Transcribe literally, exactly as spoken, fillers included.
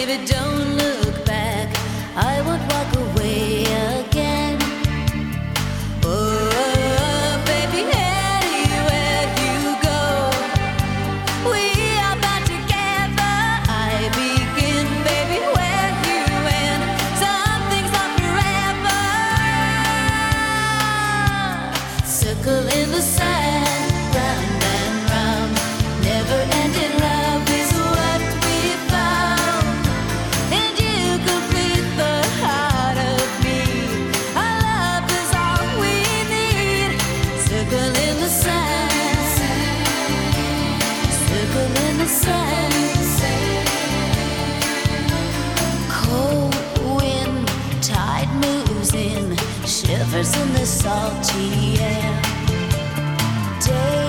baby, don't look back. I won't walk away again. Oh, baby, anywhere you go, we are bound together. I begin, baby, where you end. Some things are forever. Circle in the sand, round and round. Never-ending love is what we found. And you complete the heart of me. Our love is all we need. Circle in the sand, circle in the sand. Cold wind, tide moves in, shivers in the salty air. Day